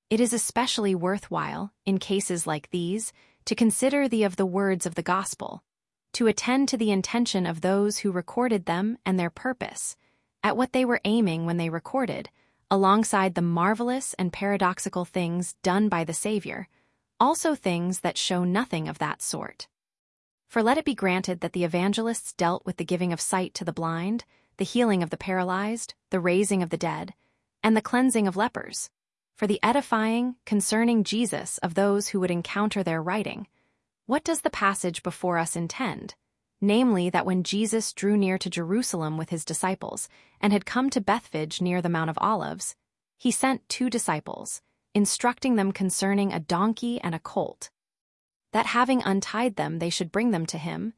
It is especially worthwhile, in cases like these, to consider the words of the gospel, to attend to the intention of those who recorded them and their purpose, at what they were aiming when they recorded, alongside the marvelous and paradoxical things done by the Savior, also things that show nothing of that sort. For let it be granted that the evangelists dealt with the giving of sight to the blind, the healing of the paralyzed, the raising of the dead, and the cleansing of lepers, for the edifying concerning Jesus of those who would encounter their writing. What does the passage before us intend? Namely, that when Jesus drew near to Jerusalem with his disciples and had come to Bethphage near the Mount of Olives, he sent 2 disciples, instructing them concerning a donkey and a colt, that having untied them they should bring them to him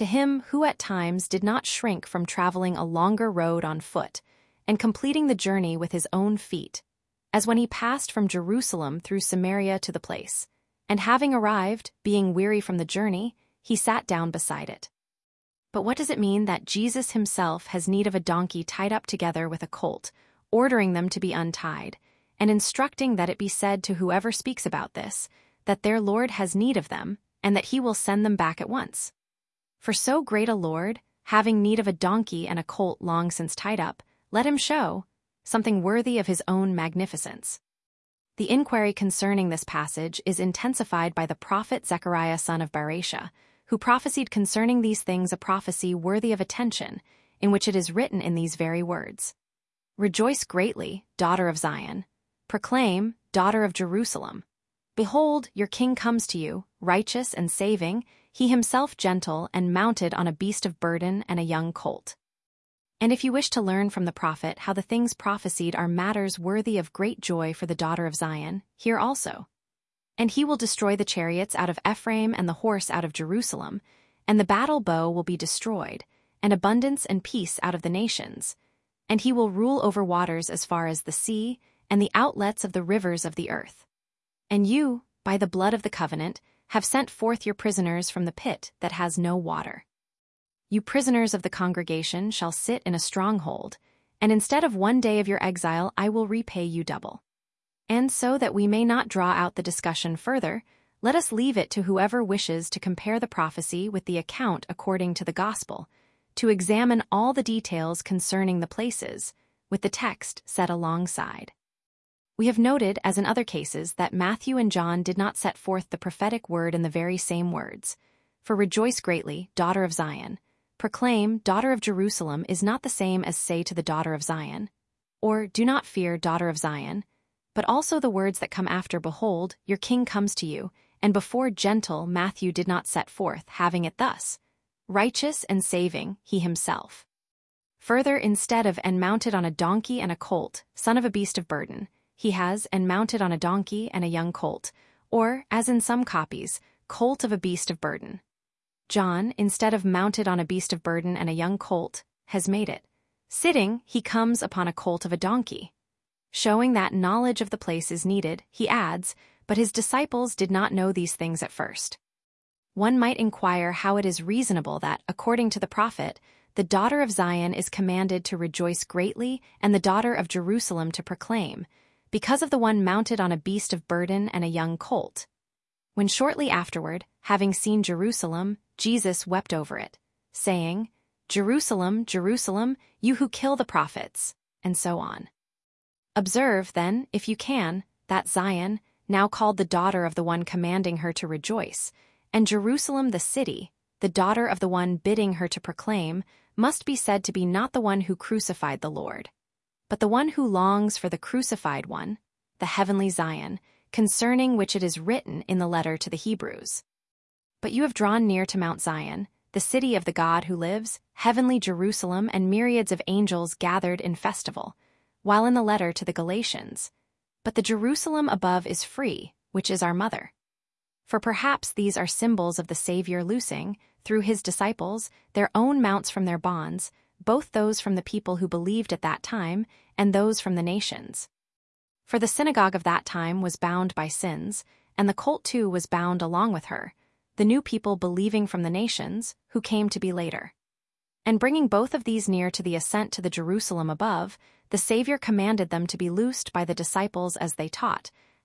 who at times did not shrink from traveling a longer road on foot, and completing the journey with his own feet, as when he passed from Jerusalem through Samaria to the place, and having arrived, being weary from the journey, he sat down beside it. But what does it mean that Jesus himself has need of a donkey tied up together with a colt, ordering them to be untied, and instructing that it be said to whoever speaks about this, that their Lord has need of them, and that he will send them back at once? For so great a Lord, having need of a donkey and a colt long since tied up, let him show something worthy of his own magnificence. The inquiry concerning this passage is intensified by the prophet Zechariah son of Berechiah, who prophesied concerning these things a prophecy worthy of attention, in which it is written in these very words: "Rejoice greatly, daughter of Zion. Proclaim, daughter of Jerusalem. Behold, your king comes to you, righteous and saving, he himself gentle and mounted on a beast of burden and a young colt." And if you wish to learn from the prophet how the things prophesied are matters worthy of great joy for the daughter of Zion, hear also. "And he will destroy the chariots out of Ephraim and the horse out of Jerusalem, and the battle bow will be destroyed, and abundance and peace out of the nations. And he will rule over waters as far as the sea, and the outlets of the rivers of the earth. And you, by the blood of the covenant, have sent forth your prisoners from the pit that has no water. You prisoners of the congregation shall sit in a stronghold, and instead of 1 day of your exile I will repay you double." And so that we may not draw out the discussion further, let us leave it to whoever wishes to compare the prophecy with the account according to the gospel, to examine all the details concerning the places, with the text set alongside. We have noted, as in other cases, that Matthew and John did not set forth the prophetic word in the very same words. For "rejoice greatly, daughter of Zion," "proclaim, daughter of Jerusalem" is not the same as "say to the daughter of Zion," or "do not fear, daughter of Zion," but also the words that come after "behold, your king comes to you," and before "gentle" Matthew did not set forth, having it thus: "righteous and saving, he himself." Further, instead of "and mounted on a donkey and a colt, son of a beast of burden," he has "and mounted on a donkey and a young colt," or, as in some copies, "colt of a beast of burden." John, instead of "mounted on a beast of burden and a young colt," has made it "sitting, he comes upon a colt of a donkey." Showing that knowledge of the place is needed, he adds, "but his disciples did not know these things at first." One might inquire how it is reasonable that, according to the prophet, the daughter of Zion is commanded to rejoice greatly and the daughter of Jerusalem to proclaim, because of the one mounted on a beast of burden and a young colt, when shortly afterward, having seen Jerusalem, Jesus wept over it, saying, "Jerusalem, Jerusalem, you who kill the prophets," and so on. Observe, then, if you can, that Zion, now called the daughter of the one commanding her to rejoice, and Jerusalem the city, the daughter of the one bidding her to proclaim, must be said to be not the one who crucified the Lord, but the one who longs for the crucified one, the heavenly Zion, concerning which it is written in the letter to the Hebrews. "But you have drawn near to Mount Zion, the city of the God who lives, heavenly Jerusalem, and myriads of angels gathered in festival," while in the letter to the Galatians, "But the Jerusalem above is free, which is our mother." For perhaps these are symbols of the Savior loosing, through his disciples, their own mounts from their bonds, both those from the people who believed at that time and those from the nations. For the synagogue of that time was bound by sins, and the colt too was bound along with her, the new people believing from the nations, who came to be later. And bringing both of these near to the ascent to the Jerusalem above, the Savior commanded them to be loosed by the disciples as they taught,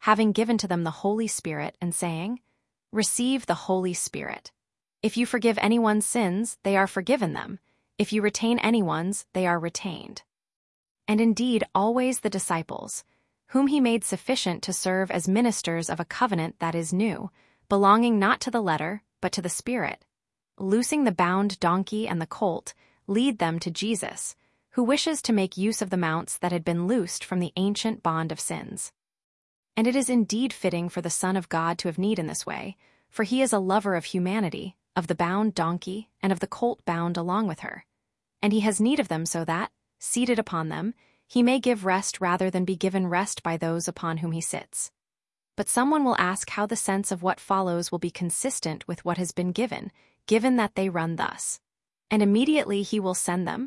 having given to them the Holy Spirit and saying, "Receive the Holy Spirit. If you forgive anyone's sins, they are forgiven them. If you retain anyone's, they are retained." And indeed always the disciples, whom he made sufficient to serve as ministers of a covenant that is new, belonging not to the letter, but to the Spirit, loosing the bound donkey and the colt, lead them to Jesus, who wishes to make use of the mounts that had been loosed from the ancient bond of sins. And it is indeed fitting for the Son of God to have need in this way, for he is a lover of humanity, of the bound donkey, and of the colt bound along with her. And he has need of them so that, seated upon them, he may give rest rather than be given rest by those upon whom he sits. But someone will ask how the sense of what follows will be consistent with what has been given that they run thus. And immediately he will send them,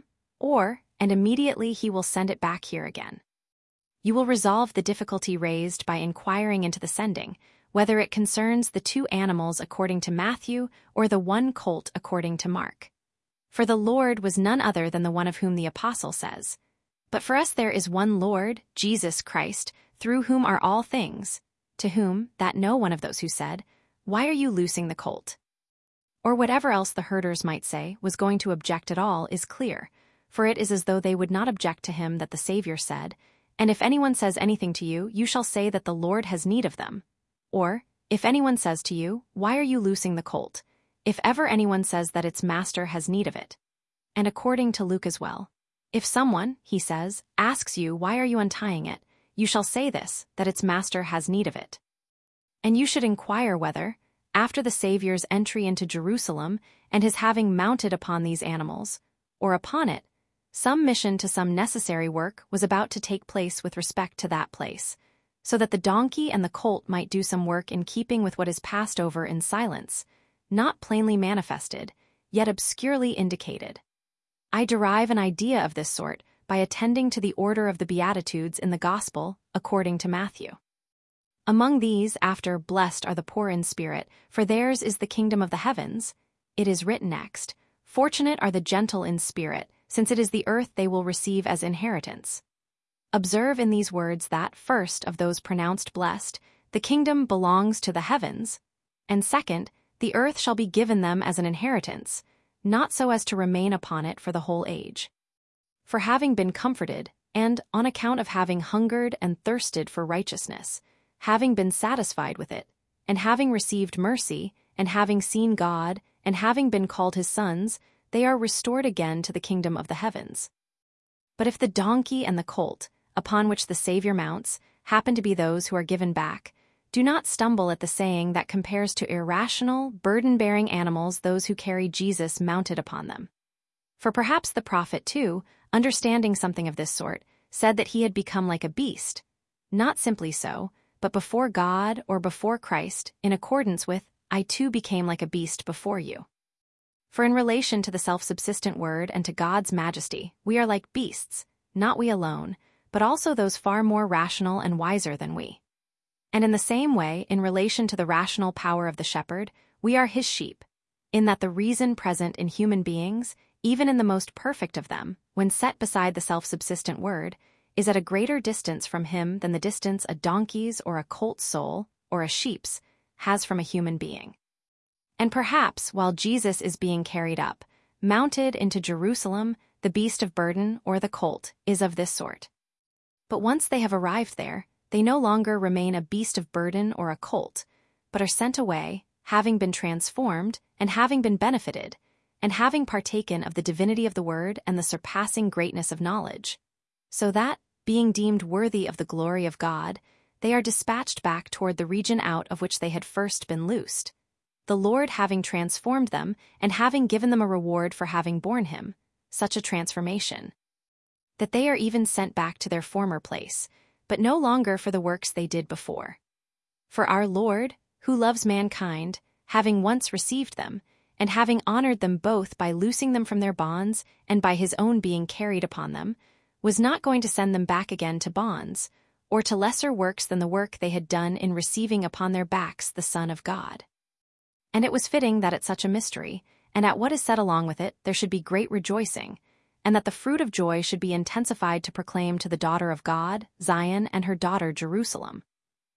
and immediately he will send it back here again. You will resolve the difficulty raised by inquiring into the sending, whether it concerns the 2 animals according to Matthew or the 1 colt according to Mark. For the Lord was none other than the one of whom the apostle says, "But for us there is one Lord, Jesus Christ, through whom are all things," to whom, that no one of those who said, "Why are you loosing the colt?" or whatever else the herders might say was going to object at all is clear, for it is as though they would not object to him that the Savior said, "And if anyone says anything to you, you shall say that the Lord has need of them." Or, if anyone says to you, "Why are you loosing the colt?" if ever anyone says that its master has need of it. And according to Luke as well, if someone, he says, asks you, "Why are you untying it?" you shall say this, that its master has need of it. And you should inquire whether, after the Savior's entry into Jerusalem and his having mounted upon these animals, or upon it, some mission to some necessary work was about to take place with respect to that place, so that the donkey and the colt might do some work in keeping with what is passed over in silence, not plainly manifested, yet obscurely indicated. I derive an idea of this sort by attending to the order of the Beatitudes in the Gospel according to Matthew. Among these, after "Blessed are the poor in spirit, for theirs is the kingdom of the heavens," it is written next, "Fortunate are the gentle in spirit, since it is the earth they will receive as inheritance." Observe in these words that, first, of those pronounced blessed, the kingdom belongs to the heavens, and second, the earth shall be given them as an inheritance, not so as to remain upon it for the whole age. For having been comforted, and on account of having hungered and thirsted for righteousness, having been satisfied with it, and having received mercy, and having seen God, and having been called his sons, they are restored again to the kingdom of the heavens. But if the donkey and the colt, upon which the Savior mounts, happen to be those who are given back, do not stumble at the saying that compares to irrational, burden-bearing animals those who carry Jesus mounted upon them. For perhaps the prophet, too, understanding something of this sort, said that he had become like a beast, not simply so, but before God or before Christ, in accordance with, "I too became like a beast before you." For in relation to the self-subsistent word and to God's majesty, we are like beasts, not we alone, but also those far more rational and wiser than we. And in the same way, in relation to the rational power of the shepherd, we are his sheep, in that the reason present in human beings, even in the most perfect of them, when set beside the self-subsistent word, is at a greater distance from him than the distance a donkey's or a colt's soul, or a sheep's, has from a human being. And perhaps, while Jesus is being carried up, mounted into Jerusalem, the beast of burden or the colt is of this sort. But once they have arrived there, they no longer remain a beast of burden or a colt, but are sent away, having been transformed, and having been benefited, and having partaken of the divinity of the word and the surpassing greatness of knowledge, so that, being deemed worthy of the glory of God, they are dispatched back toward the region out of which they had first been loosed, the Lord having transformed them and having given them a reward for having borne him, such a transformation, that they are even sent back to their former place, but no longer for the works they did before. For our Lord, who loves mankind, having once received them, and having honored them both by loosing them from their bonds and by his own being carried upon them, was not going to send them back again to bonds, or to lesser works than the work they had done in receiving upon their backs the Son of God. And it was fitting that at such a mystery, and at what is said along with it, there should be great rejoicing, and that the fruit of joy should be intensified to proclaim to the daughter of God, Zion, and her daughter Jerusalem.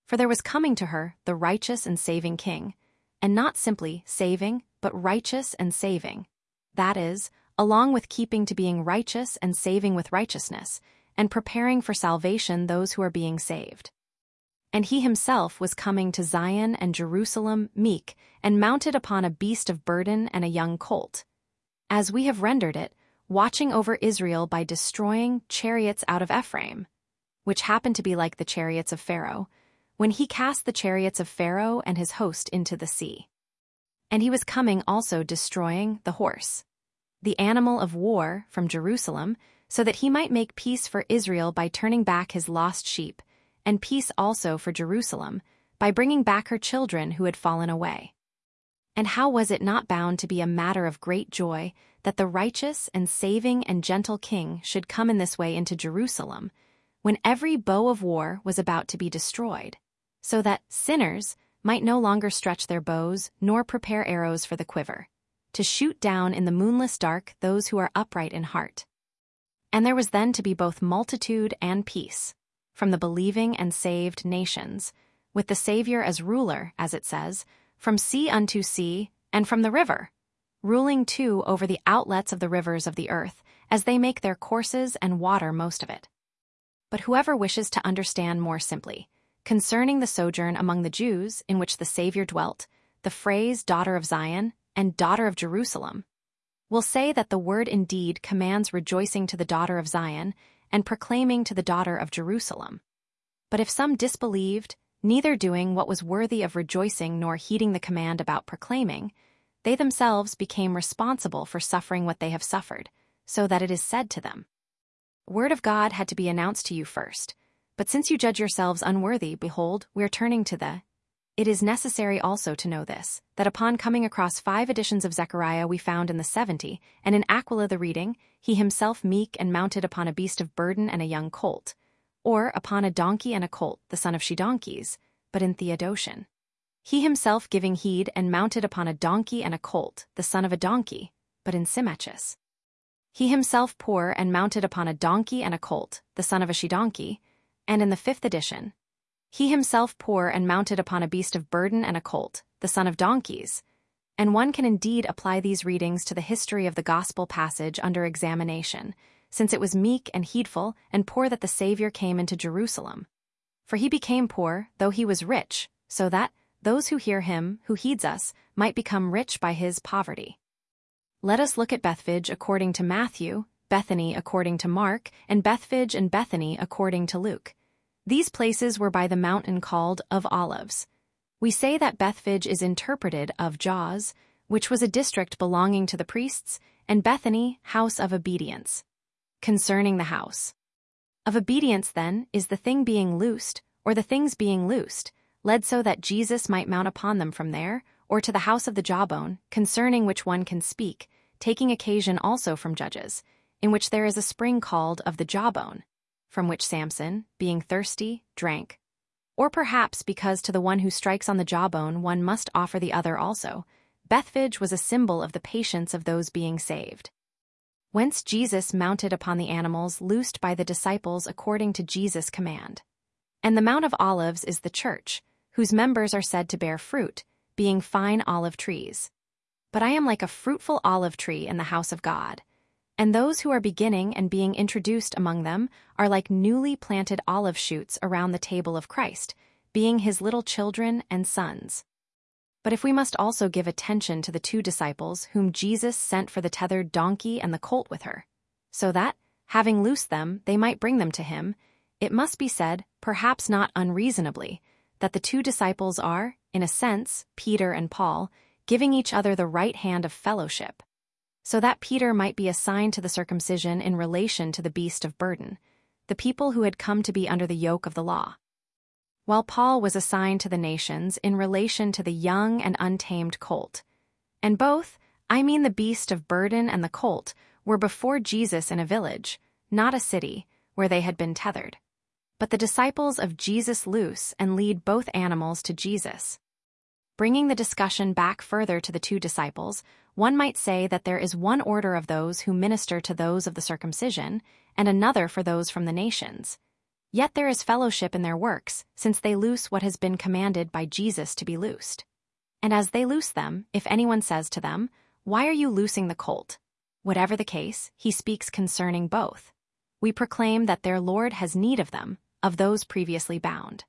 For there was coming to her the righteous and saving king, and not simply saving, but righteous and saving. That is, along with keeping to being righteous and saving with righteousness, and preparing for salvation those who are being saved. And he himself was coming to Zion and Jerusalem meek, and mounted upon a beast of burden and a young colt. As we have rendered it, watching over Israel by destroying chariots out of Ephraim, which happened to be like the chariots of Pharaoh, when he cast the chariots of Pharaoh and his host into the sea. And he was coming also destroying the horse, the animal of war, from Jerusalem, so that he might make peace for Israel by turning back his lost sheep, and peace also for Jerusalem, by bringing back her children who had fallen away. And how was it not bound to be a matter of great joy that the righteous and saving and gentle king should come in this way into Jerusalem, when every bow of war was about to be destroyed, so that sinners might no longer stretch their bows nor prepare arrows for the quiver, to shoot down in the moonless dark those who are upright in heart. And there was then to be both multitude and peace, from the believing and saved nations, with the Savior as ruler, as it says, from sea unto sea, and from the river, ruling too over the outlets of the rivers of the earth, as they make their courses and water most of it. But whoever wishes to understand more simply, concerning the sojourn among the Jews in which the Savior dwelt, the phrase daughter of Zion and daughter of Jerusalem, will say that the word indeed commands rejoicing to the daughter of Zion and proclaiming to the daughter of Jerusalem. But if some disbelieved, neither doing what was worthy of rejoicing nor heeding the command about proclaiming, they themselves became responsible for suffering what they have suffered, so that it is said to them, "Word of God had to be announced to you first, but since you judge yourselves unworthy, behold, we are turning to the..." It is necessary also to know this, that upon coming across 5 editions of Zechariah we found in the 70, and in Aquila the reading, he himself meek and mounted upon a beast of burden and a young colt, or upon a donkey and a colt, the son of she-donkeys, but in Theodotion, he himself giving heed and mounted upon a donkey and a colt, the son of a donkey, but in Symmachus, he himself poor and mounted upon a donkey and a colt, the son of a she-donkey, and in the 5th edition, he himself poor and mounted upon a beast of burden and a colt, the son of donkeys. And one can indeed apply these readings to the history of the gospel passage under examination, since it was meek and heedful and poor that the Savior came into Jerusalem. For he became poor, though he was rich, so that those who hear him, who heeds us, might become rich by his poverty. Let us look at Bethphage according to Matthew, Bethany according to Mark, and Bethphage and Bethany according to Luke. These places were by the mountain called of Olives. We say that Bethphage is interpreted of Jaws, which was a district belonging to the priests, and Bethany, house of obedience. Concerning the house of obedience, then, is the thing being loosed, or the things being loosed, led so that Jesus might mount upon them from there, or to the house of the jawbone, concerning which one can speak, taking occasion also from Judges, in which there is a spring called of the jawbone, from which Samson, being thirsty, drank. Or perhaps because to the one who strikes on the jawbone one must offer the other also, Bethphage was a symbol of the patience of those being saved. Whence Jesus mounted upon the animals loosed by the disciples according to Jesus' command. And the Mount of Olives is the church, whose members are said to bear fruit, being fine olive trees. But I am like a fruitful olive tree in the house of God. And those who are beginning and being introduced among them are like newly planted olive shoots around the table of Christ, being his little children and sons. But if we must also give attention to the 2 disciples whom Jesus sent for the tethered donkey and the colt with her, so that, having loosed them, they might bring them to him, it must be said, perhaps not unreasonably, that the 2 disciples are, in a sense, Peter and Paul, giving each other the right hand of fellowship, so that Peter might be assigned to the circumcision in relation to the beast of burden, the people who had come to be under the yoke of the law, while Paul was assigned to the nations in relation to the young and untamed colt. And both, I mean the beast of burden and the colt, were before Jesus in a village, not a city, where they had been tethered. But the disciples of Jesus loose and lead both animals to Jesus. Bringing the discussion back further to the 2 disciples, one might say that there is one order of those who minister to those of the circumcision, and another for those from the nations. Yet there is fellowship in their works, since they loose what has been commanded by Jesus to be loosed. And as they loose them, if anyone says to them, "Why are you loosing the colt?" Whatever the case, he speaks concerning both. We proclaim that their Lord has need of them, of those previously bound.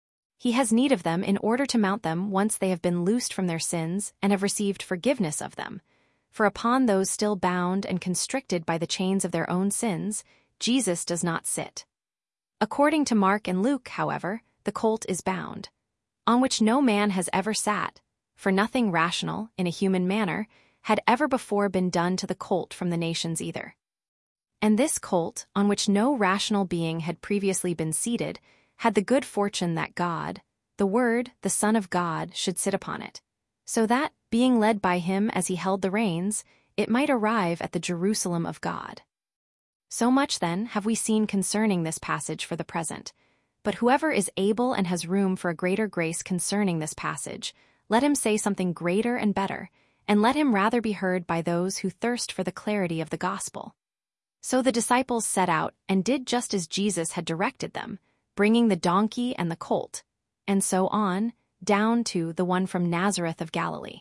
He has need of them in order to mount them once they have been loosed from their sins and have received forgiveness of them. For upon those still bound and constricted by the chains of their own sins, Jesus does not sit. According to Mark and Luke, however, the colt is bound, on which no man has ever sat, for nothing rational, in a human manner, had ever before been done to the colt from the nations either. And this colt, on which no rational being had previously been seated, had the good fortune that God, the Word, the Son of God, should sit upon it, so that, being led by him as he held the reins, it might arrive at the Jerusalem of God. So much, then, have we seen concerning this passage for the present. But whoever is able and has room for a greater grace concerning this passage, let him say something greater and better, and let him rather be heard by those who thirst for the clarity of the gospel. So the disciples set out and did just as Jesus had directed them, bringing the donkey and the colt, and so on, down to the one from Nazareth of Galilee.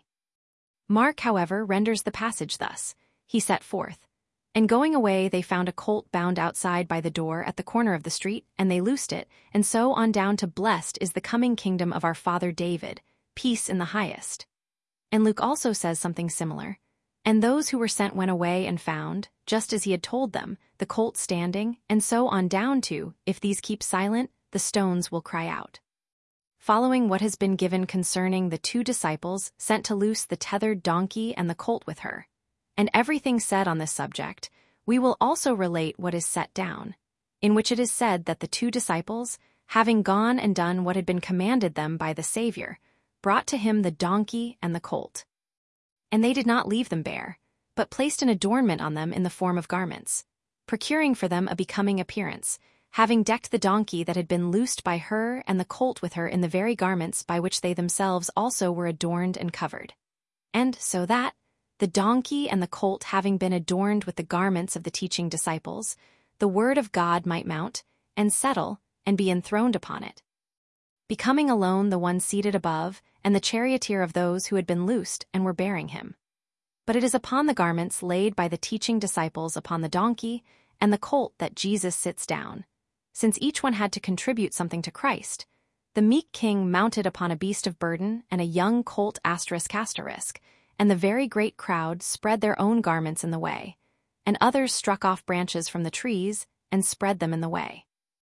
Mark, however, renders the passage thus: He set forth, and going away they found a colt bound outside by the door at the corner of the street, and they loosed it, and so on down to "Blessed is the coming kingdom of our father David, peace in the highest." And Luke also says something similar. And those who were sent went away and found, just as he had told them, the colt standing, and so on down to, "If these keep silent, the stones will cry out." Following what has been given concerning the two disciples sent to loose the tethered donkey and the colt with her, and everything said on this subject, we will also relate what is set down, in which it is said that the two disciples, having gone and done what had been commanded them by the Savior, brought to him the donkey and the colt. And they did not leave them bare, but placed an adornment on them in the form of garments, procuring for them a becoming appearance, having decked the donkey that had been loosed by her and the colt with her in the very garments by which they themselves also were adorned and covered. And so that, the donkey and the colt having been adorned with the garments of the teaching disciples, the word of God might mount, and settle, and be enthroned upon it, becoming alone the one seated above, and the charioteer of those who had been loosed and were bearing him. But it is upon the garments laid by the teaching disciples upon the donkey and the colt that Jesus sits down. Since each one had to contribute something to Christ, the meek king mounted upon a beast of burden and a young colt ***, and the very great crowd spread their own garments in the way, and others struck off branches from the trees and spread them in the way.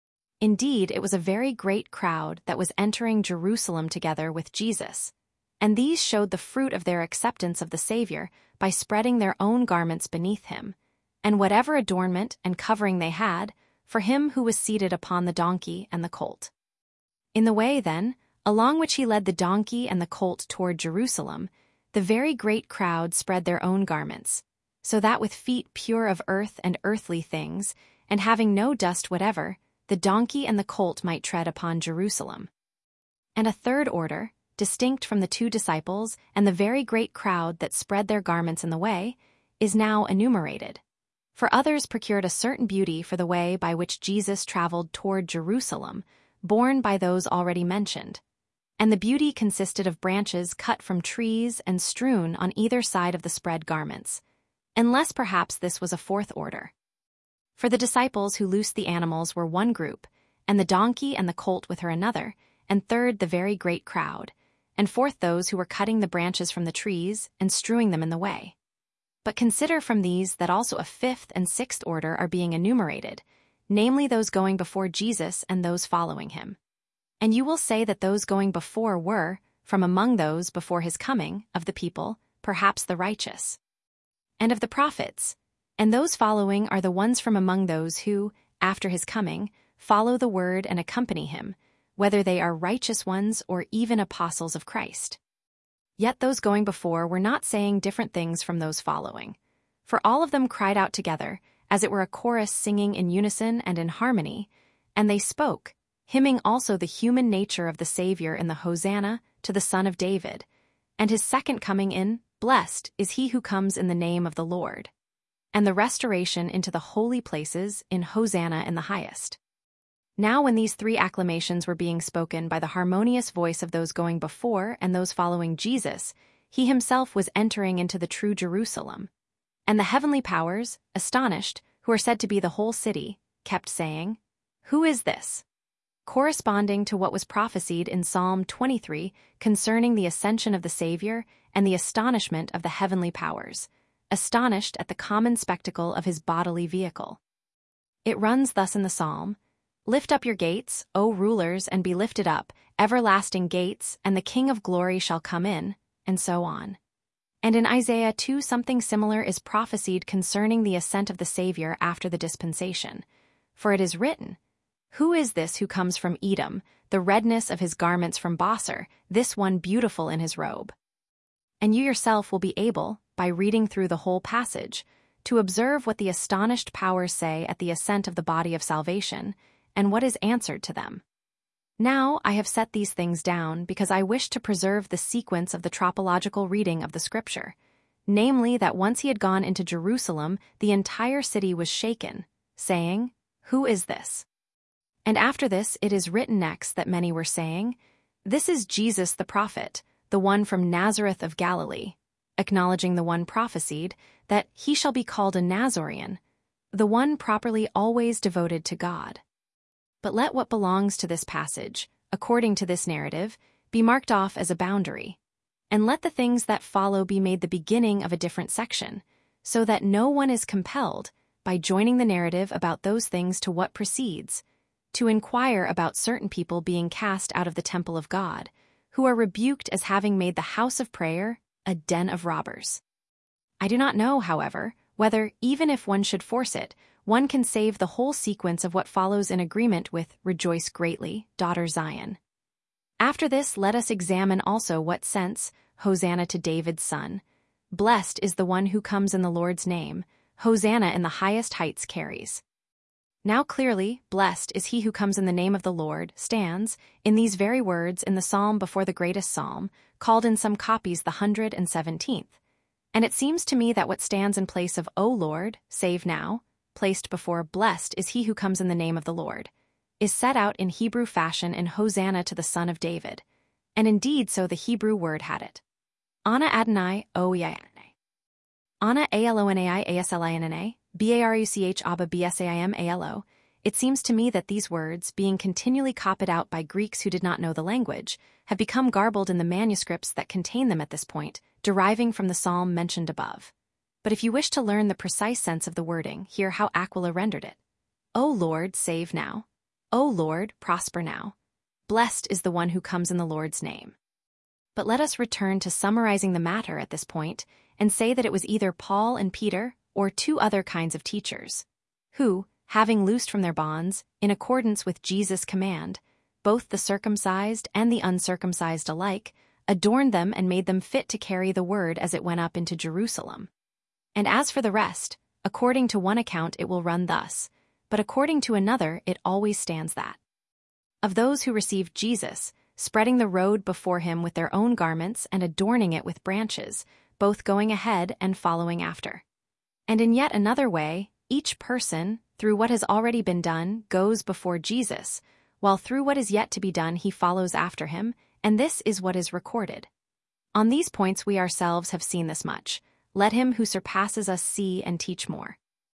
Indeed, it was a very great crowd that was entering Jerusalem together with Jesus, and these showed the fruit of their acceptance of the Savior by spreading their own garments beneath him, and whatever adornment and covering they had, for him who was seated upon the donkey and the colt. In the way, then, along which he led the donkey and the colt toward Jerusalem, the very great crowd spread their own garments, so that with feet pure of earth and earthly things, and having no dust whatever, the donkey and the colt might tread upon Jerusalem. And a third order, distinct from the two disciples and the very great crowd that spread their garments in the way, is now enumerated. For others procured a certain beauty for the way by which Jesus traveled toward Jerusalem, borne by those already mentioned. And the beauty consisted of branches cut from trees and strewn on either side of the spread garments, unless perhaps this was a fourth order. For the disciples who loosed the animals were one group, and the donkey and the colt with her another, and third the very great crowd, and fourth those who were cutting the branches from the trees and strewing them in the way. But consider from these that also a fifth and sixth order are being enumerated, namely those going before Jesus and those following him. And you will say that those going before were, from among those before his coming, of the people, perhaps the righteous, and of the prophets, and those following are the ones from among those who, after his coming, follow the word and accompany him, whether they are righteous ones or even apostles of Christ. Yet those going before were not saying different things from those following, for all of them cried out together, as it were a chorus singing in unison and in harmony, and they spoke, hymning also the human nature of the Savior in the Hosanna to the Son of David, and his second coming in, "Blessed is he who comes in the name of the Lord," and the restoration into the holy places in Hosanna in the highest. Now when these three acclamations were being spoken by the harmonious voice of those going before and those following Jesus, he himself was entering into the true Jerusalem. And the heavenly powers, astonished, who are said to be the whole city, kept saying, "Who is this?" Corresponding to what was prophesied in Psalm 23 concerning the ascension of the Savior and the astonishment of the heavenly powers, astonished at the common spectacle of his bodily vehicle. It runs thus in the psalm, "Lift up your gates, O rulers, and be lifted up, everlasting gates, and the King of glory shall come in," and so on. And in Isaiah 2 something similar is prophesied concerning the ascent of the Savior after the dispensation. For it is written, "Who is this who comes from Edom, the redness of his garments from Bosor, this one beautiful in his robe?" And you yourself will be able, by reading through the whole passage, to observe what the astonished powers say at the ascent of the body of salvation, and what is answered to them. Now I have set these things down because I wish to preserve the sequence of the tropological reading of the Scripture, namely that once he had gone into Jerusalem, the entire city was shaken, saying, "Who is this?" And after this it is written next that many were saying, "This is Jesus the prophet, the one from Nazareth of Galilee," acknowledging the one prophesied, that he shall be called a Nazarene, the one properly always devoted to God. But let what belongs to this passage, according to this narrative, be marked off as a boundary, and let the things that follow be made the beginning of a different section, so that no one is compelled, by joining the narrative about those things to what precedes, to inquire about certain people being cast out of the temple of God, who are rebuked as having made the house of prayer a den of robbers. I do not know, however, whether, even if one should force it, one can save the whole sequence of what follows in agreement with "Rejoice greatly, daughter Zion." After this, let us examine also what sense, Hosanna to David's son, "Blessed is the one who comes in the Lord's name," Hosanna in the highest heights carries. Now clearly, "Blessed is he who comes in the name of the Lord," stands, in these very words, in the psalm before the greatest psalm, called in some copies the 117th. And it seems to me that what stands in place of "O Lord, save now," placed before "Blessed is he who comes in the name of the Lord," is set out in Hebrew fashion in Hosanna to the Son of David, and indeed so the Hebrew word had it. Ana Adonai o Yainane. Ana Alonai Aslinna, Baruch Abba Bsaim Alo. It seems to me that these words, being continually copied out by Greeks who did not know the language, have become garbled in the manuscripts that contain them at this point, deriving from the psalm mentioned above. But if you wish to learn the precise sense of the wording, hear how Aquila rendered it. "O Lord, save now. O Lord, prosper now. Blessed is the one who comes in the Lord's name." But let us return to summarizing the matter at this point and say that it was either Paul and Peter or two other kinds of teachers, who, having loosed from their bonds, in accordance with Jesus' command, both the circumcised and the uncircumcised alike, adorned them and made them fit to carry the word as it went up into Jerusalem. And as for the rest, according to one account it will run thus, but according to another it always stands that. Of those who received Jesus, spreading the road before him with their own garments and adorning it with branches, both going ahead and following after. And in yet another way, each person, through what has already been done, goes before Jesus, while through what is yet to be done he follows after him, and this is what is recorded. On these points we ourselves have seen this much. Let him who surpasses us see and teach more.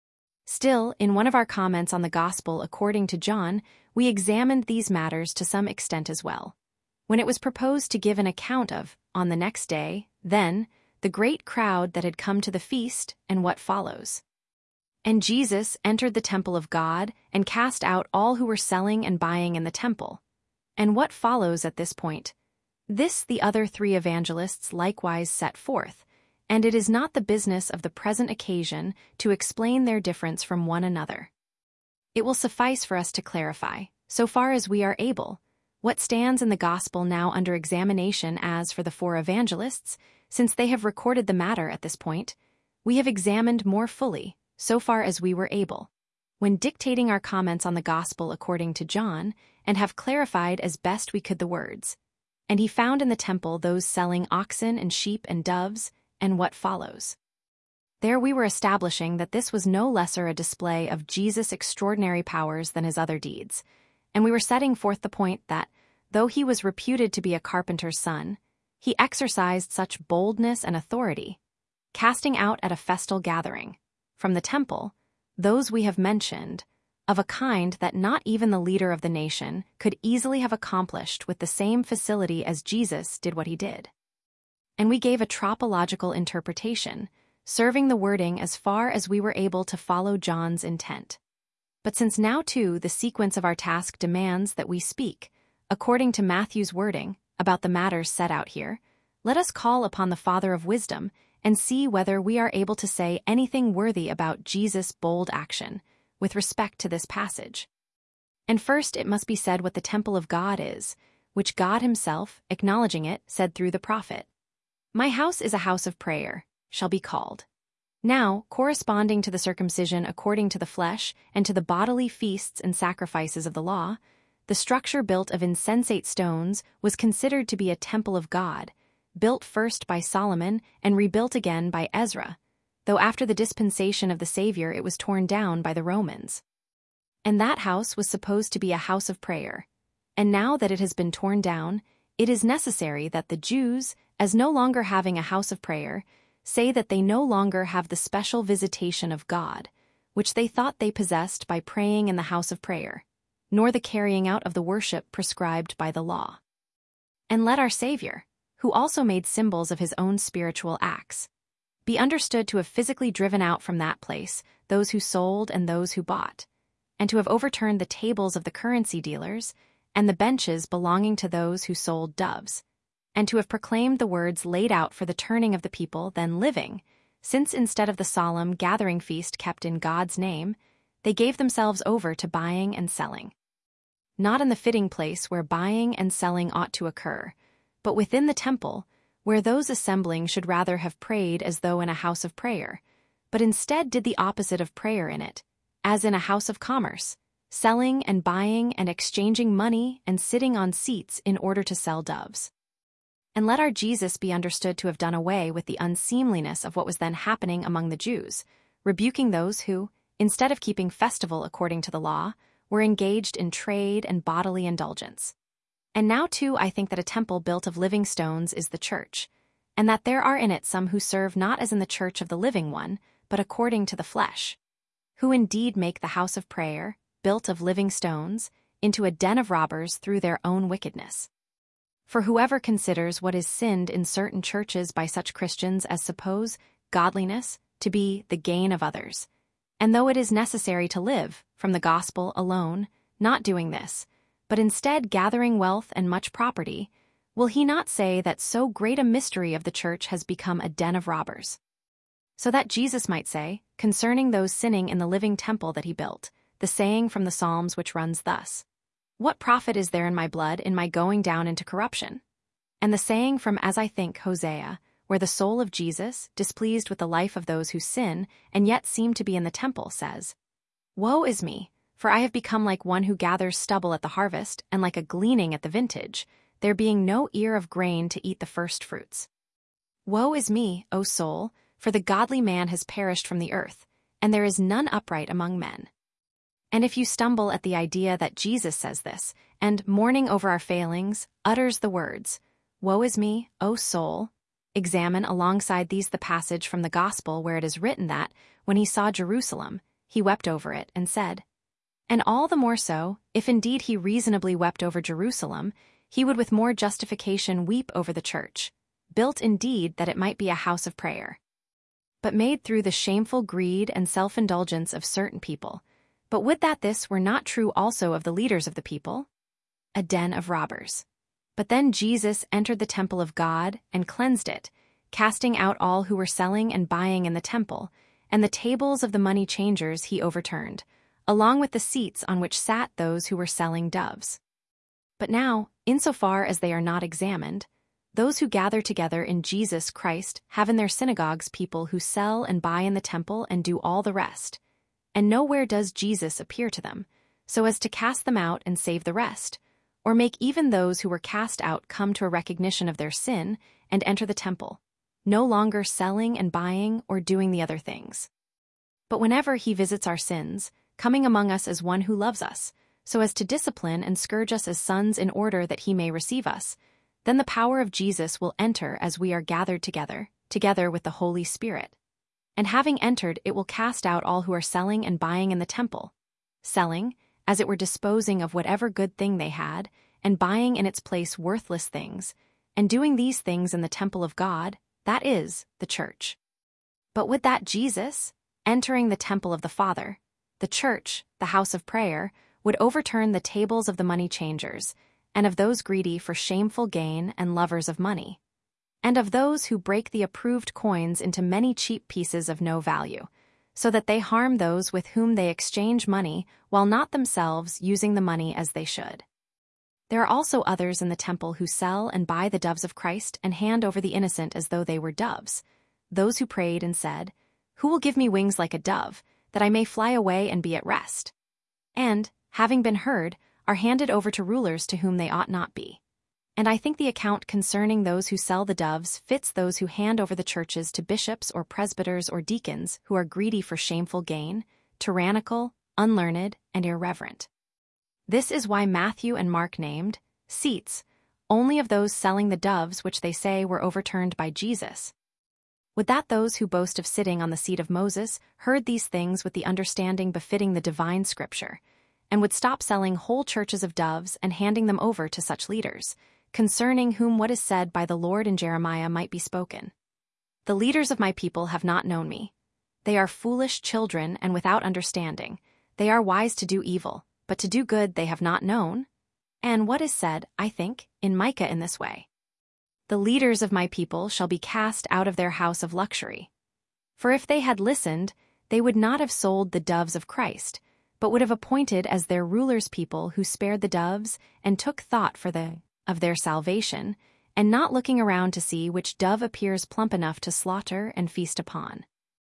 Still, in one of our comments on the Gospel according to John, we examined these matters to some extent as well. When it was proposed to give an account of, on the next day, then, the great crowd that had come to the feast and what follows. And Jesus entered the temple of God and cast out all who were selling and buying in the temple. And what follows at this point? This the other three evangelists likewise set forth, and it is not the business of the present occasion to explain their difference from one another. It will suffice for us to clarify, so far as we are able, what stands in the Gospel now under examination as for the four evangelists, since they have recorded the matter at this point, we have examined more fully, so far as we were able, when dictating our comments on the Gospel according to John, and have clarified as best we could the words. And he found in the temple those selling oxen and sheep and doves, and what follows. There we were establishing that this was no lesser a display of Jesus' extraordinary powers than his other deeds, And we were setting forth the point that, though he was reputed to be a carpenter's son, he exercised such boldness and authority, casting out at a festal gathering, from the temple, those we have mentioned, of a kind that not even the leader of the nation could easily have accomplished with the same facility as Jesus did what he did. And we gave a tropological interpretation, serving the wording as far as we were able to follow John's intent. But since now, too, the sequence of our task demands that we speak, according to Matthew's wording, about the matters set out here, let us call upon the Father of wisdom and see whether we are able to say anything worthy about Jesus' bold action with respect to this passage. And first it must be said what the temple of God is, which God himself, acknowledging it, said through the prophet, "My house is a house of prayer, shall be called." Now, corresponding to the circumcision according to the flesh and to the bodily feasts and sacrifices of the law, the structure built of insensate stones was considered to be a temple of God, built first by Solomon and rebuilt again by Ezra, though after the dispensation of the Savior it was torn down by the Romans. And that house was supposed to be a house of prayer. And now that it has been torn down, it is necessary that the Jews, as no longer having a house of prayer, say that they no longer have the special visitation of God, which they thought they possessed by praying in the house of prayer, nor the carrying out of the worship prescribed by the law. And let our Savior, who also made symbols of his own spiritual acts, be understood to have physically driven out from that place those who sold and those who bought, and to have overturned the tables of the currency dealers and the benches belonging to those who sold doves, and to have proclaimed the words laid out for the turning of the people then living, since instead of the solemn gathering feast kept in God's name, they gave themselves over to buying and selling. Not in the fitting place where buying and selling ought to occur, but within the temple, where those assembling should rather have prayed as though in a house of prayer, but instead did the opposite of prayer in it, as in a house of commerce, selling and buying and exchanging money and sitting on seats in order to sell doves. And let our Jesus be understood to have done away with the unseemliness of what was then happening among the Jews, rebuking those who, instead of keeping festival according to the law, were engaged in trade and bodily indulgence. And now, too, I think that a temple built of living stones is the church, and that there are in it some who serve not as in the church of the living one, but according to the flesh, who indeed make the house of prayer, built of living stones, into a den of robbers through their own wickedness. For whoever considers what is sinned in certain churches by such Christians as suppose godliness to be the gain of others, and though it is necessary to live from the gospel alone, not doing this, but instead gathering wealth and much property, will he not say that so great a mystery of the church has become a den of robbers? So that Jesus might say, concerning those sinning in the living temple that he built, the saying from the Psalms which runs thus, "What profit is there in my blood in my going down into corruption?" And the saying from, as I think, Hosea, where the soul of Jesus, displeased with the life of those who sin and yet seem to be in the temple, says, "Woe is me, for I have become like one who gathers stubble at the harvest and like a gleaning at the vintage, there being no ear of grain to eat the first fruits. Woe is me, O soul, for the godly man has perished from the earth, and there is none upright among men." And if you stumble at the idea that Jesus says this, and, mourning over our failings, utters the words, "Woe is me, O soul," examine alongside these the passage from the Gospel where it is written that, when he saw Jerusalem, he wept over it and said, and all the more so, if indeed he reasonably wept over Jerusalem, he would with more justification weep over the church, built indeed that it might be a house of prayer, but made through the shameful greed and self-indulgence of certain people. But would that this were not true also of the leaders of the people? A den of robbers. But then Jesus entered the temple of God and cleansed it, casting out all who were selling and buying in the temple, and the tables of the money changers he overturned, along with the seats on which sat those who were selling doves. But now, insofar as they are not examined, those who gather together in Jesus Christ have in their synagogues people who sell and buy in the temple and do all the rest, and nowhere does Jesus appear to them, so as to cast them out and save the rest, or make even those who were cast out come to a recognition of their sin and enter the temple, no longer selling and buying or doing the other things. But whenever he visits our sins, coming among us as one who loves us, so as to discipline and scourge us as sons in order that he may receive us. Then the power of Jesus will enter as we are gathered together with the Holy Spirit. And having entered, it will cast out all who are selling and buying in the temple. Selling, as it were disposing of whatever good thing they had, and buying in its place worthless things, and doing these things in the temple of God, that is, the church. But would that Jesus, entering the temple of the Father, the church, the house of prayer, would overturn the tables of the money changers, and of those greedy for shameful gain and lovers of money, and of those who break the approved coins into many cheap pieces of no value, so that they harm those with whom they exchange money, while not themselves using the money as they should. There are also others in the temple who sell and buy the doves of Christ and hand over the innocent as though they were doves, those who prayed and said, "Who will give me wings like a dove, that I may fly away and be at rest?" And, having been heard, are handed over to rulers to whom they ought not be. And I think the account concerning those who sell the doves fits those who hand over the churches to bishops or presbyters or deacons who are greedy for shameful gain, tyrannical, unlearned, and irreverent. This is why Matthew and Mark named seats only of those selling the doves which they say were overturned by Jesus. Would that those who boast of sitting on the seat of Moses heard these things with the understanding befitting the divine scripture, and would stop selling whole churches of doves and handing them over to such leaders, concerning whom what is said by the Lord in Jeremiah might be spoken. The leaders of my people have not known me. They are foolish children and without understanding. They are wise to do evil, but to do good they have not known. And what is said, I think, in Micah in this way: the leaders of my people shall be cast out of their house of luxury. For if they had listened, they would not have sold the doves of Christ, but would have appointed as their rulers people who spared the doves and took thought for of their salvation, and not looking around to see which dove appears plump enough to slaughter and feast upon.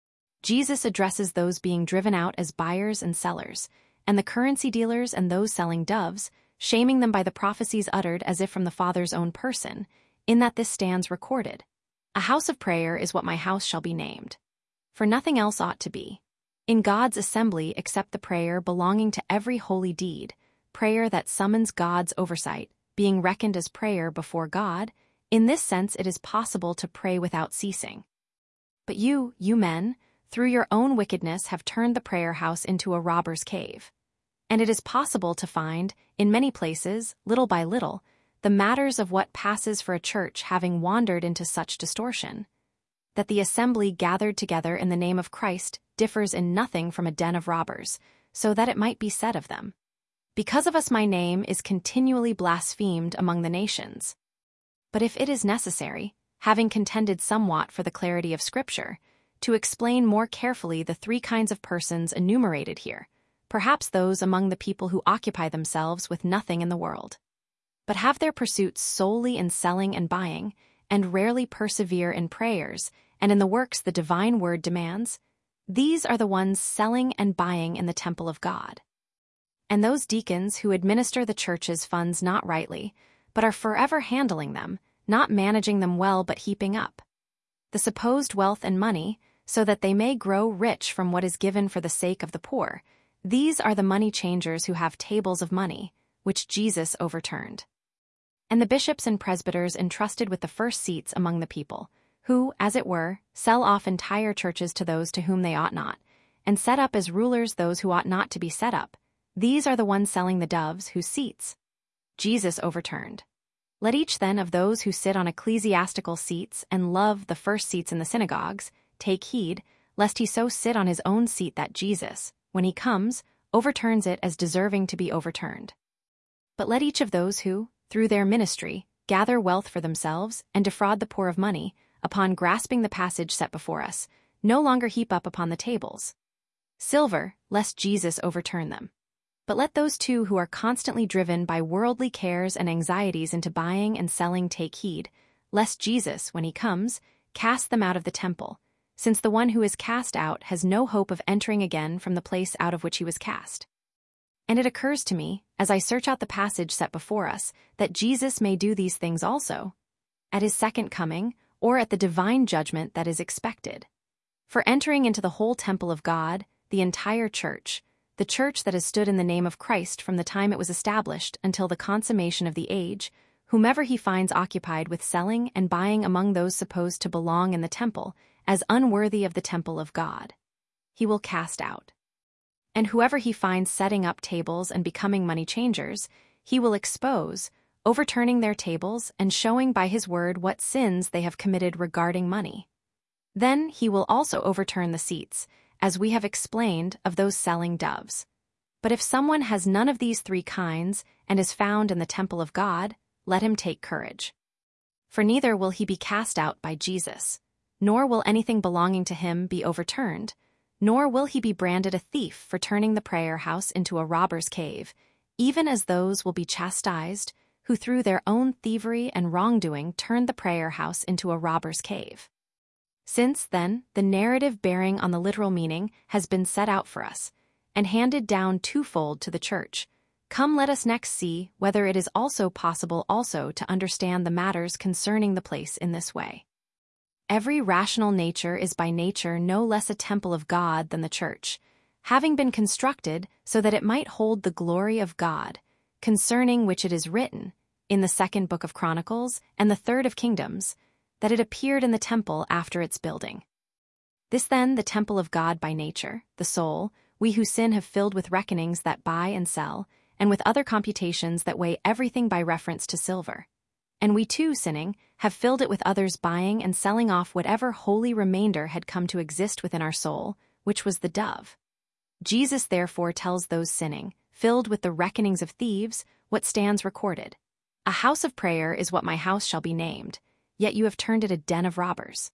Jesus addresses those being driven out as buyers and sellers, and the currency dealers and those selling doves, shaming them by the prophecies uttered as if from the Father's own person, in that this stands recorded: "A house of prayer is what my house shall be named." For nothing else ought to be in God's assembly except the prayer belonging to every holy deed, prayer that summons God's oversight, being reckoned as prayer before God. In this sense it is possible to pray without ceasing. But you men, through your own wickedness have turned the prayer house into a robber's cave. And it is possible to find, in many places, little by little, the matters of what passes for a church having wandered into such distortion, that the assembly gathered together in the name of Christ differs in nothing from a den of robbers, so that it might be said of them, "Because of us my name is continually blasphemed among the nations." But if it is necessary, having contended somewhat for the clarity of Scripture, to explain more carefully the three kinds of persons enumerated here, perhaps those among the people who occupy themselves with nothing in the world, but have their pursuits solely in selling and buying, and rarely persevere in prayers and in the works the divine word demands, these are the ones selling and buying in the temple of God. And those deacons who administer the church's funds not rightly, but are forever handling them, not managing them well but heaping up the supposed wealth and money, so that they may grow rich from what is given for the sake of the poor. These are the money changers who have tables of money, which Jesus overturned. And the bishops and presbyters entrusted with the first seats among the people, who, as it were, sell off entire churches to those to whom they ought not, and set up as rulers those who ought not to be set up. These are the ones selling the doves whose seats Jesus overturned. Let each then of those who sit on ecclesiastical seats and love the first seats in the synagogues take heed, lest he so sit on his own seat that Jesus, when he comes, overturns it as deserving to be overturned. But let each of those who, through their ministry, gather wealth for themselves and defraud the poor of money, upon grasping the passage set before us, no longer heap up upon the tables silver, lest Jesus overturn them. But let those too who are constantly driven by worldly cares and anxieties into buying and selling take heed, lest Jesus, when he comes, cast them out of the temple, since the one who is cast out has no hope of entering again from the place out of which he was cast. And it occurs to me, as I search out the passage set before us, that Jesus may do these things also, at his second coming, or at the divine judgment that is expected. For entering into the whole temple of God, the entire church, the church that has stood in the name of Christ from the time it was established until the consummation of the age, whomever he finds occupied with selling and buying among those supposed to belong in the temple, as unworthy of the temple of God, he will cast out. And whoever he finds setting up tables and becoming money changers, he will expose, overturning their tables and showing by his word what sins they have committed regarding money. Then he will also overturn the seats, as we have explained, of those selling doves. But if someone has none of these three kinds and is found in the temple of God, let him take courage. For neither will he be cast out by Jesus, nor will anything belonging to him be overturned, nor will he be branded a thief for turning the prayer house into a robber's cave, even as those will be chastised who through their own thievery and wrongdoing turned the prayer house into a robber's cave. Since, then, the narrative bearing on the literal meaning has been set out for us, and handed down twofold to the Church, come let us next see whether it is also possible also to understand the matters concerning the place in this way. Every rational nature is by nature no less a temple of God than the Church, having been constructed so that it might hold the glory of God, concerning which it is written, in the 2nd book of Chronicles and the 3rd of Kingdoms, that it appeared in the temple after its building. This then the temple of God by nature, the soul, we who sin have filled with reckonings that buy and sell, and with other computations that weigh everything by reference to silver. And we too, sinning, have filled it with others buying and selling off whatever holy remainder had come to exist within our soul, which was the dove. Jesus therefore tells those sinning, filled with the reckonings of thieves, what stands recorded. A house of prayer is what my house shall be named, yet you have turned it a den of robbers.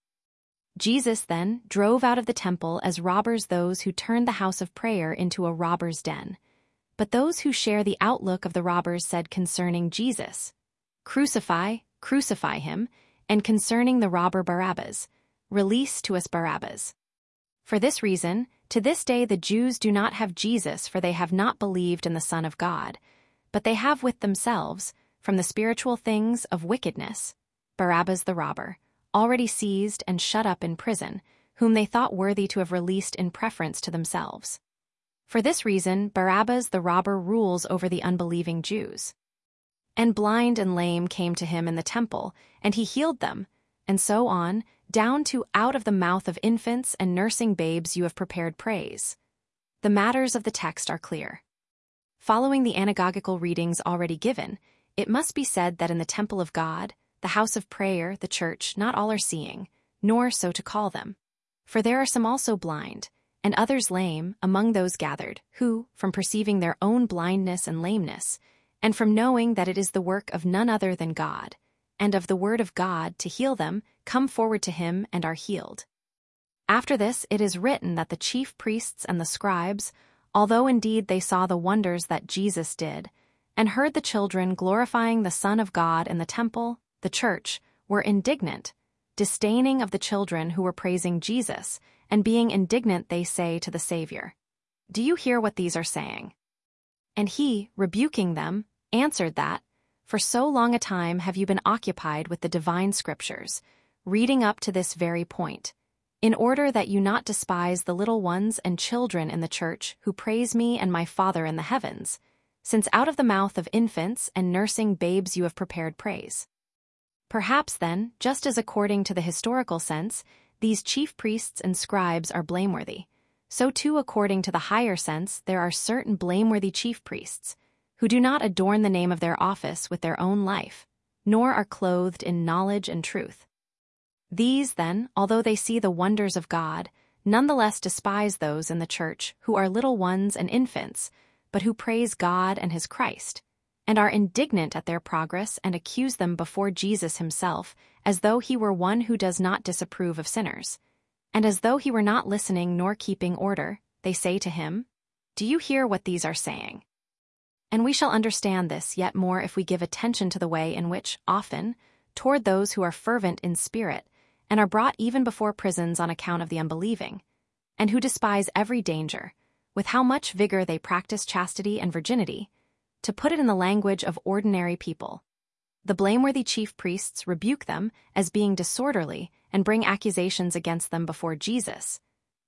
Jesus, then, drove out of the temple as robbers those who turned the house of prayer into a robber's den. But those who share the outlook of the robbers said concerning Jesus, "Crucify, crucify him," and concerning the robber Barabbas, "Release to us Barabbas." For this reason, to this day the Jews do not have Jesus, for they have not believed in the Son of God, but they have with themselves, from the spiritual things of wickedness, Barabbas the robber, already seized and shut up in prison, whom they thought worthy to have released in preference to themselves. For this reason, Barabbas the robber rules over the unbelieving Jews. And blind and lame came to him in the temple, and he healed them, and so on, down to out of the mouth of infants and nursing babes you have prepared praise. The matters of the text are clear. Following the anagogical readings already given, it must be said that in the temple of God, the house of prayer, the church, not all are seeing, nor so to call them. For there are some also blind, and others lame, among those gathered, who, from perceiving their own blindness and lameness, and from knowing that it is the work of none other than God, and of the word of God to heal them, come forward to him and are healed. After this it is written that the chief priests and the scribes, although indeed they saw the wonders that Jesus did, and heard the children glorifying the Son of God in the temple, the church, were indignant, disdaining of the children who were praising Jesus, and being indignant they say to the Savior, "Do you hear what these are saying?" And he, rebuking them, answered that, "For so long a time have you been occupied with the divine scriptures, reading up to this very point, in order that you not despise the little ones and children in the church who praise me and my Father in the heavens, since out of the mouth of infants and nursing babes you have prepared praise." Perhaps then, just as according to the historical sense, these chief priests and scribes are blameworthy, so too according to the higher sense there are certain blameworthy chief priests, who do not adorn the name of their office with their own life, nor are clothed in knowledge and truth. These, then, although they see the wonders of God, nonetheless despise those in the church who are little ones and infants, but who praise God and his Christ, and are indignant at their progress and accuse them before Jesus himself, as though he were one who does not disapprove of sinners. And as though he were not listening nor keeping order, they say to him, "Do you hear what these are saying?" And we shall understand this yet more if we give attention to the way in which, often, toward those who are fervent in spirit, and are brought even before prisons on account of the unbelieving, and who despise every danger, with how much vigor they practice chastity and virginity, to put it in the language of ordinary people. The blameworthy chief priests rebuke them as being disorderly and bring accusations against them before Jesus,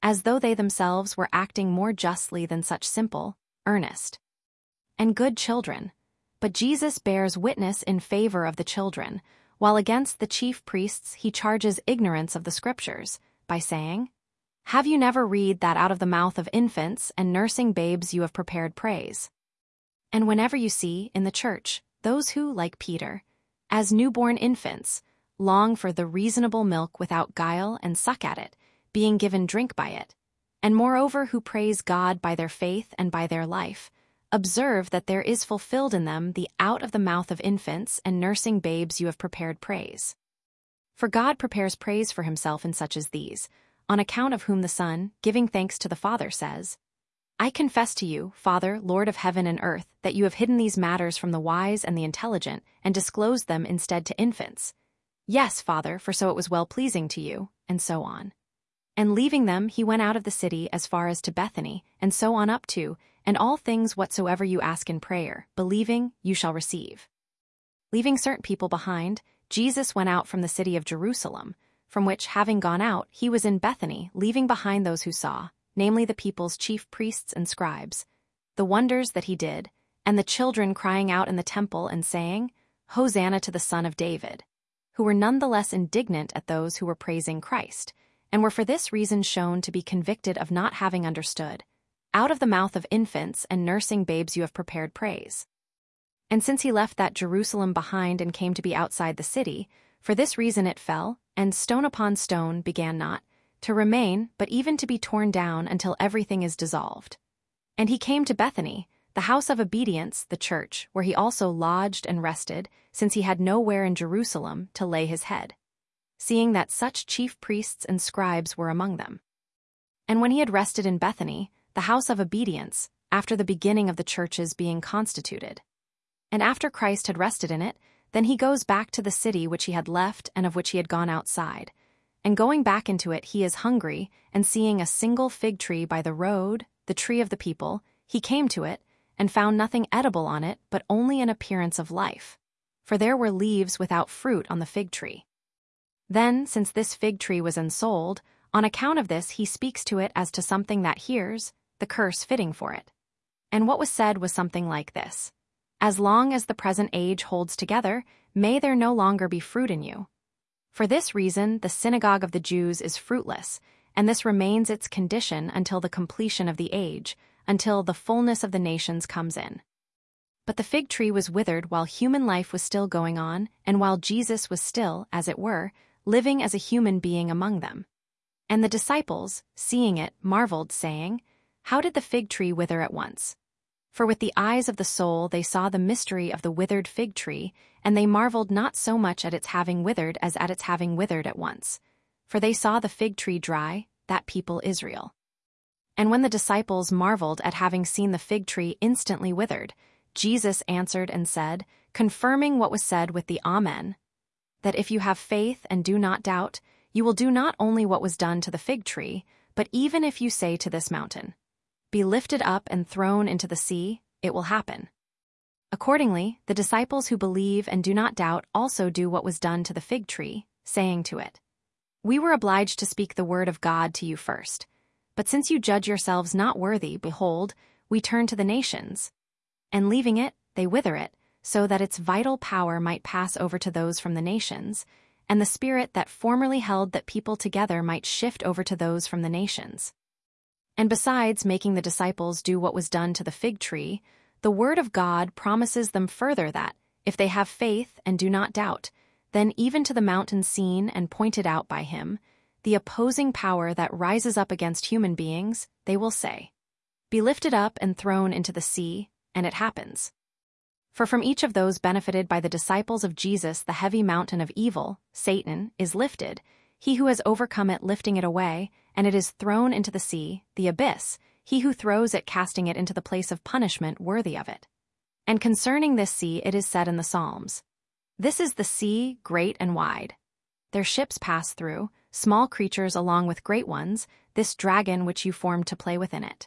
as though they themselves were acting more justly than such simple, earnest, and good children. But Jesus bears witness in favor of the children, while against the chief priests he charges ignorance of the Scriptures, by saying, "Have you never read that out of the mouth of infants and nursing babes you have prepared praise?" And whenever you see, in the church, those who, like Peter, as newborn infants, long for the reasonable milk without guile and suck at it, being given drink by it, and moreover who praise God by their faith and by their life, observe that there is fulfilled in them the out of the mouth of infants and nursing babes you have prepared praise. For God prepares praise for himself in such as these, on account of whom the Son, giving thanks to the Father, says, "I confess to you, Father, Lord of heaven and earth, that you have hidden these matters from the wise and the intelligent, and disclosed them instead to infants. Yes, Father, for so it was well-pleasing to you," and so on. And leaving them, he went out of the city as far as to Bethany, and so on up to, and all things whatsoever you ask in prayer, believing, you shall receive. Leaving certain people behind, Jesus went out from the city of Jerusalem, from which, having gone out, he was in Bethany, leaving behind those who saw, namely the people's chief priests and scribes, the wonders that he did, and the children crying out in the temple and saying, "Hosanna to the Son of David," who were none the less indignant at those who were praising Christ, and were for this reason shown to be convicted of not having understood, "Out of the mouth of infants and nursing babes you have prepared praise." And since he left that Jerusalem behind and came to be outside the city, for this reason it fell, and stone upon stone began not to remain, but even to be torn down until everything is dissolved. And he came to Bethany, the house of obedience, the church, where he also lodged and rested, since he had nowhere in Jerusalem to lay his head, seeing that such chief priests and scribes were among them. And when he had rested in Bethany, the house of obedience, after the beginning of the churches being constituted, and after Christ had rested in it, then he goes back to the city which he had left and of which he had gone outside. And going back into it, he is hungry, and seeing a single fig tree by the road, the tree of the people, he came to it, and found nothing edible on it, but only an appearance of life. For there were leaves without fruit on the fig tree. Then, since this fig tree was unsold, on account of this he speaks to it as to something that hears, the curse fitting for it. And what was said was something like this: "As long as the present age holds together, may there no longer be fruit in you. For this reason the synagogue of the Jews is fruitless, and this remains its condition until the completion of the age, until the fullness of the nations comes in." But the fig tree was withered while human life was still going on, and while Jesus was still, as it were, living as a human being among them. And the disciples, seeing it, marveled, saying, "How did the fig tree wither at once?" For with the eyes of the soul they saw the mystery of the withered fig tree, and they marveled not so much at its having withered as at its having withered at once. For they saw the fig tree dry, that people Israel. And when the disciples marveled at having seen the fig tree instantly withered, Jesus answered and said, confirming what was said with the Amen, that if you have faith and do not doubt, you will do not only what was done to the fig tree, but even if you say to this mountain, "Be lifted up and thrown into the sea," it will happen. Accordingly, the disciples who believe and do not doubt also do what was done to the fig tree, saying to it, "We were obliged to speak the word of God to you first. But since you judge yourselves not worthy, behold, we turn to the nations." And leaving it, they wither it, so that its vital power might pass over to those from the nations, and the spirit that formerly held that people together might shift over to those from the nations. And besides making the disciples do what was done to the fig tree, the word of God promises them further that, if they have faith and do not doubt, then even to the mountain seen and pointed out by him, the opposing power that rises up against human beings, they will say, "Be lifted up and thrown into the sea," and it happens. For from each of those benefited by the disciples of Jesus the heavy mountain of evil, Satan, is lifted, he who has overcome it lifting it away, and it is thrown into the sea, the abyss, he who throws it casting it into the place of punishment worthy of it. And concerning this sea it is said in the Psalms, "This is the sea, great and wide. Their ships pass through, small creatures along with great ones, this dragon which you formed to play within it."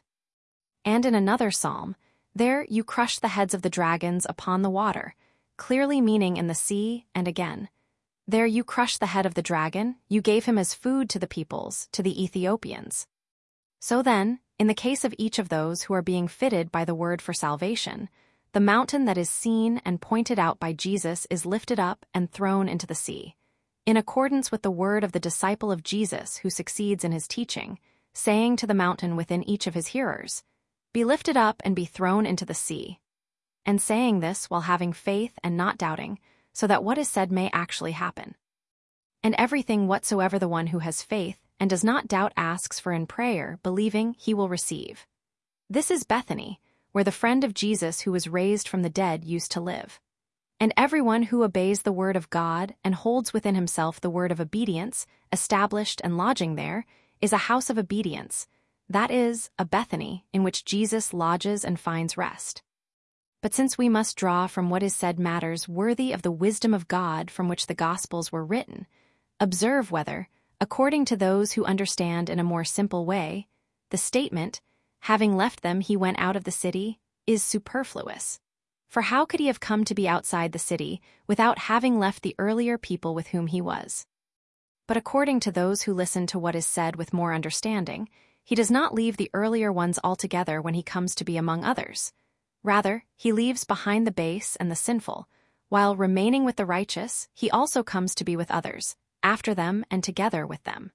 And in another psalm, "There you crushed the heads of the dragons upon the water," clearly meaning in the sea, and again, "There you crushed the head of the dragon, you gave him as food to the peoples, to the Ethiopians." So then, in the case of each of those who are being fitted by the word for salvation, the mountain that is seen and pointed out by Jesus is lifted up and thrown into the sea, in accordance with the word of the disciple of Jesus who succeeds in his teaching, saying to the mountain within each of his hearers, "Be lifted up and be thrown into the sea," and saying this while having faith and not doubting, so that what is said may actually happen. And everything whatsoever the one who has faith and does not doubt asks for in prayer, believing he will receive. This is Bethany, where the friend of Jesus who was raised from the dead used to live. And everyone who obeys the word of God and holds within himself the word of obedience, established and lodging there, is a house of obedience, that is, a Bethany, in which Jesus lodges and finds rest. But since we must draw from what is said matters worthy of the wisdom of God from which the Gospels were written, observe whether, according to those who understand in a more simple way, the statement, "Having left them he went out of the city," is superfluous. For how could he have come to be outside the city without having left the earlier people with whom he was? But according to those who listen to what is said with more understanding, he does not leave the earlier ones altogether when he comes to be among others. Rather, he leaves behind the base and the sinful, while remaining with the righteous, he also comes to be with others, after them and together with them.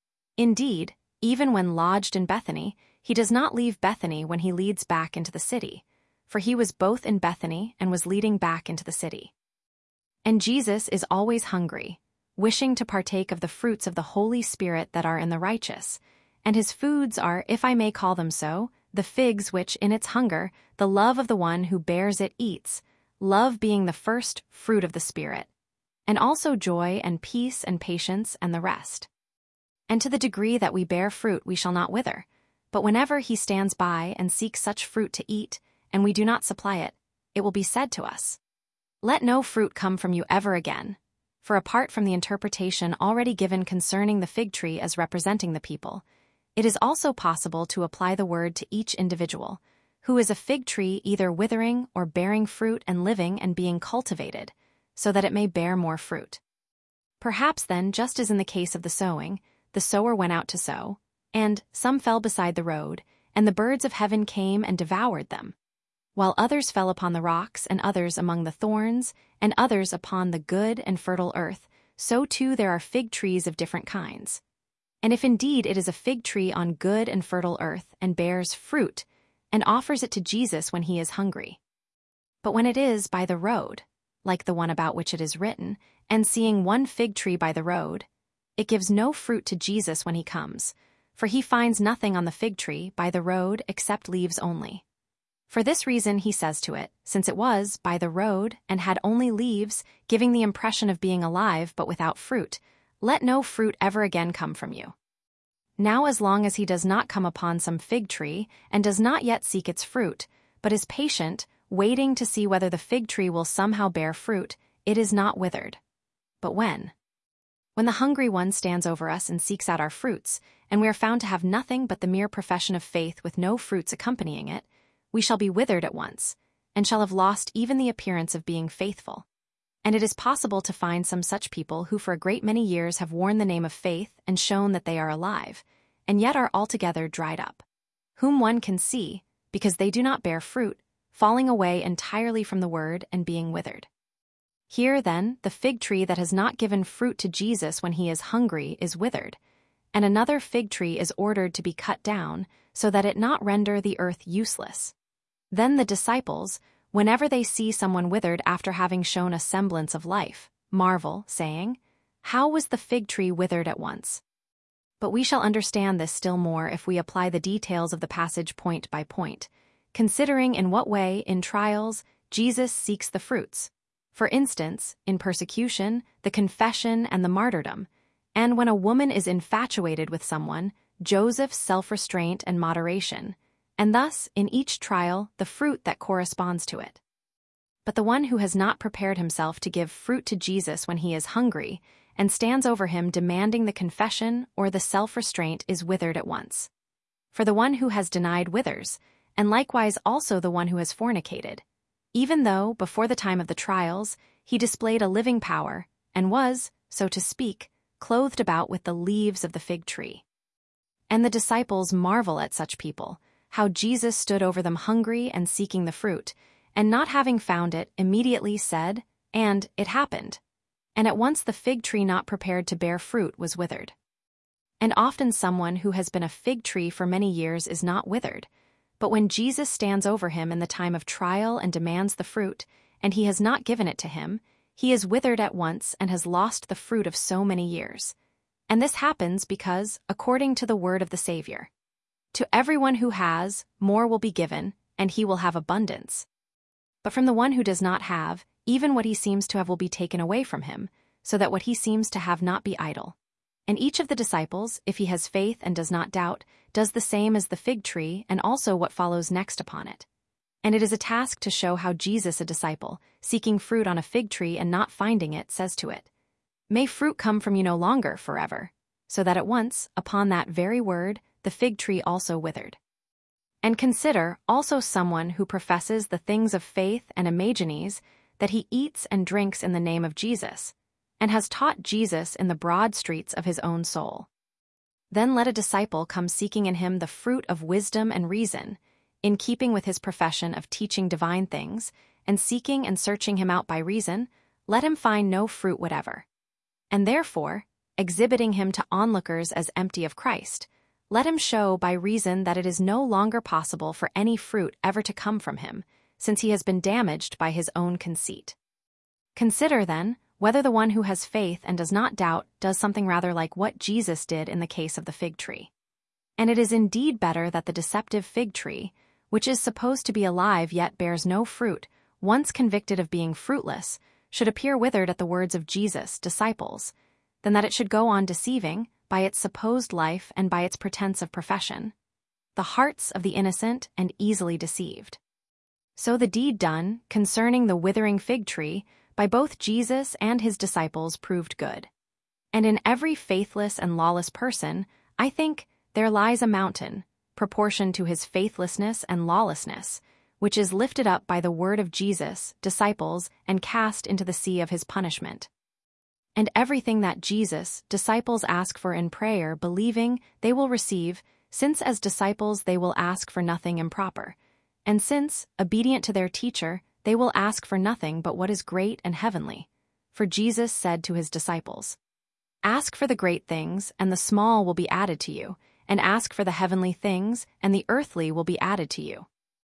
Indeed, even when lodged in Bethany, he does not leave Bethany when he leads back into the city, for he was both in Bethany and was leading back into the city. And Jesus is always hungry, wishing to partake of the fruits of the Holy Spirit that are in the righteous, and his foods are, if I may call them so, the figs which, in its hunger, the love of the one who bears it eats, love being the first fruit of the Spirit, and also joy and peace and patience and the rest. And to the degree that we bear fruit we shall not wither, but whenever he stands by and seeks such fruit to eat, and we do not supply it, it will be said to us, "Let no fruit come from you ever again," for apart from the interpretation already given concerning the fig tree as representing the people, it is also possible to apply the word to each individual, who is a fig tree either withering or bearing fruit and living and being cultivated, so that it may bear more fruit. Perhaps then, just as in the case of the sowing, the sower went out to sow, and some fell beside the road, and the birds of heaven came and devoured them, while others fell upon the rocks, and others among the thorns, and others upon the good and fertile earth, so too there are fig trees of different kinds. And if indeed it is a fig tree on good and fertile earth, and bears fruit, and offers it to Jesus when he is hungry. But when it is by the road, like the one about which it is written, and seeing one fig tree by the road, it gives no fruit to Jesus when he comes, for he finds nothing on the fig tree by the road except leaves only. For this reason he says to it, since it was by the road and had only leaves, giving the impression of being alive but without fruit, "Let no fruit ever again come from you." Now as long as he does not come upon some fig tree and does not yet seek its fruit, but is patient, waiting to see whether the fig tree will somehow bear fruit, it is not withered. But when the hungry one stands over us and seeks out our fruits, and we are found to have nothing but the mere profession of faith with no fruits accompanying it, we shall be withered at once, and shall have lost even the appearance of being faithful. And it is possible to find some such people who for a great many years have worn the name of faith and shown that they are alive, and yet are altogether dried up, whom one can see, because they do not bear fruit, falling away entirely from the word and being withered. Here, then, the fig tree that has not given fruit to Jesus when he is hungry is withered, and another fig tree is ordered to be cut down, so that it not render the earth useless. Then the disciples, whenever they see someone withered after having shown a semblance of life, marvel, saying, "How was the fig tree withered at once?" But we shall understand this still more if we apply the details of the passage point by point, considering in what way, in trials, Jesus seeks the fruits. For instance, in persecution, the confession, and the martyrdom, and when a woman is infatuated with someone, Joseph's self-restraint and moderation, and thus, in each trial, the fruit that corresponds to it. But the one who has not prepared himself to give fruit to Jesus when he is hungry, and stands over him demanding the confession or the self-restraint is withered at once. For the one who has denied withers, and likewise also the one who has fornicated, even though, before the time of the trials, he displayed a living power, and was, so to speak, clothed about with the leaves of the fig tree. And the disciples marvel at such people, how Jesus stood over them hungry and seeking the fruit, and not having found it, immediately said, "And it happened." And at once the fig tree not prepared to bear fruit was withered. And often someone who has been a fig tree for many years is not withered, but when Jesus stands over him in the time of trial and demands the fruit, and he has not given it to him, he is withered at once and has lost the fruit of so many years. And this happens because, according to the word of the Savior, to everyone who has, more will be given, and he will have abundance. But from the one who does not have, even what he seems to have will be taken away from him, so that what he seems to have not be idle. And each of the disciples, if he has faith and does not doubt, does the same as the fig tree and also what follows next upon it. And it is a task to show how Jesus, a disciple, seeking fruit on a fig tree and not finding it, says to it, "May fruit come from you no longer forever," so that at once, upon that very word, the fig tree also withered. And consider also someone who professes the things of faith and imagines that he eats and drinks in the name of Jesus, and has taught Jesus in the broad streets of his own soul. Then let a disciple come seeking in him the fruit of wisdom and reason, in keeping with his profession of teaching divine things, and seeking and searching him out by reason, let him find no fruit whatever. And therefore, exhibiting him to onlookers as empty of Christ, let him show by reason that it is no longer possible for any fruit ever to come from him, since he has been damaged by his own conceit. Consider, then, whether the one who has faith and does not doubt does something rather like what Jesus did in the case of the fig tree. And it is indeed better that the deceptive fig tree, which is supposed to be alive yet bears no fruit, once convicted of being fruitless, should appear withered at the words of Jesus' disciples, than that it should go on deceiving, by its supposed life and by its pretense of profession, the hearts of the innocent and easily deceived. So the deed done, concerning the withering fig tree, by both Jesus and his disciples proved good. And in every faithless and lawless person, I think, there lies a mountain, proportioned to his faithlessness and lawlessness, which is lifted up by the word of Jesus, disciples, and cast into the sea of his punishment. And everything that Jesus, disciples ask for in prayer, believing, they will receive, since as disciples they will ask for nothing improper, and since, obedient to their teacher, they will ask for nothing but what is great and heavenly. For Jesus said to his disciples, "Ask for the great things, and the small will be added to you, and ask for the heavenly things, and the earthly will be added to you."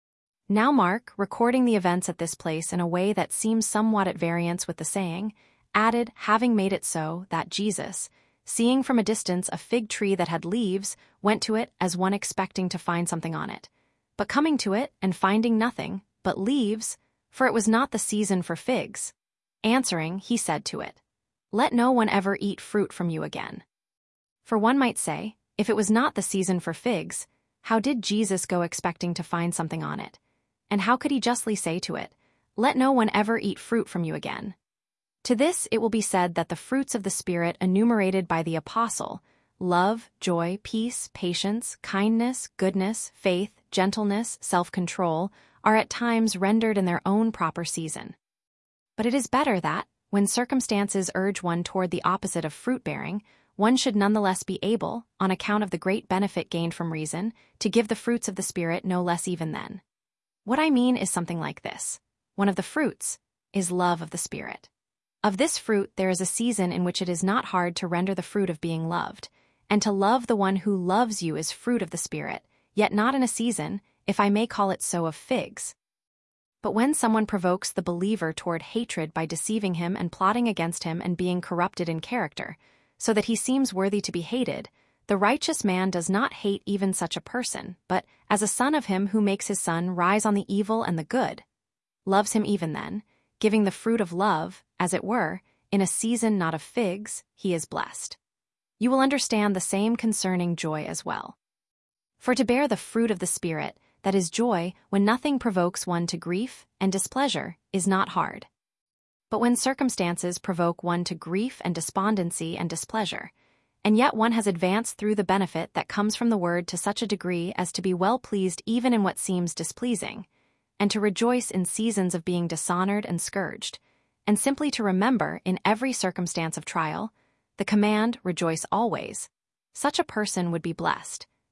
Now Mark, recording the events at this place in a way that seems somewhat at variance with the saying, added, having made it so, that Jesus, seeing from a distance a fig tree that had leaves, went to it as one expecting to find something on it. But coming to it, and finding nothing, but leaves, for it was not the season for figs, answering, he said to it, "Let no one ever eat fruit from you again." For one might say, if it was not the season for figs, how did Jesus go expecting to find something on it? And how could he justly say to it, "Let no one ever eat fruit from you again"? To this it will be said that the fruits of the Spirit enumerated by the Apostle, love, joy, peace, patience, kindness, goodness, faith, gentleness, self-control, are at times rendered in their own proper season. But it is better that, when circumstances urge one toward the opposite of fruit-bearing, one should nonetheless be able, on account of the great benefit gained from reason, to give the fruits of the Spirit no less even then. What I mean is something like this. One of the fruits is love of the Spirit. Of this fruit there is a season in which it is not hard to render the fruit of being loved, and to love the one who loves you is fruit of the Spirit, yet not in a season, if I may call it so, of figs. But when someone provokes the believer toward hatred by deceiving him and plotting against him and being corrupted in character, so that he seems worthy to be hated, the righteous man does not hate even such a person, but, as a son of him who makes his sun rise on the evil and the good, loves him even then, giving the fruit of love, as it were, in a season not of figs, he is blessed. You will understand the same concerning joy as well. For to bear the fruit of the Spirit, that is joy, when nothing provokes one to grief and displeasure, is not hard. But when circumstances provoke one to grief and despondency and displeasure, and yet one has advanced through the benefit that comes from the word to such a degree as to be well pleased even in what seems displeasing, and to rejoice in seasons of being dishonored and scourged, and simply to remember, in every circumstance of trial, the command, "Rejoice always," such a person would be blessed,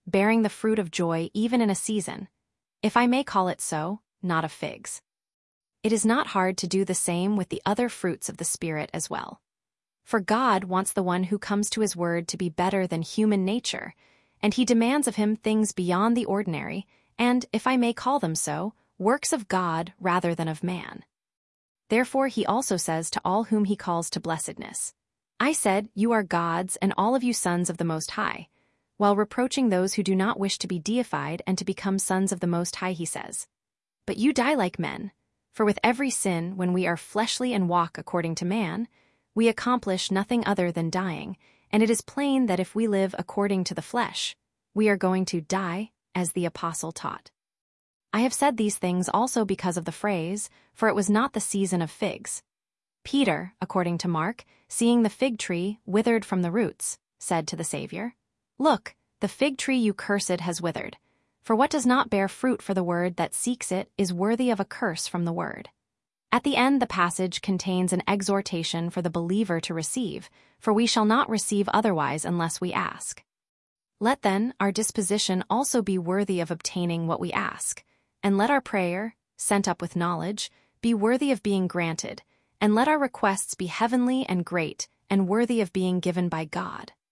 bearing the fruit of joy even in a season, if I may call it so, not of figs. It is not hard to do the same with the other fruits of the Spirit as well. For God wants the one who comes to his word to be better than human nature, and he demands of him things beyond the ordinary, and, if I may call them so, works of God rather than of man. Therefore he also says to all whom he calls to blessedness, I said, you are gods and all of you sons of the Most High, while reproaching those who do not wish to be deified and to become sons of the Most High, he says. But you die like men, for with every sin, when we are fleshly and walk according to man, we accomplish nothing other than dying, and it is plain that if we live according to the flesh, we are going to die, as the apostle taught. I have said these things also because of the phrase, for it was not the season of figs. Peter, according to Mark, seeing the fig tree withered from the roots, said to the Savior, Look, the fig tree you cursed has withered. For what does not bear fruit for the word that seeks it is worthy of a curse from the word. At the end, the passage contains an exhortation for the believer to receive, for we shall not receive otherwise unless we ask. Let then our disposition also be worthy of obtaining what we ask, and let our prayer, sent up with knowledge, be worthy of being granted, and let our requests be heavenly and great, and worthy of being given by God.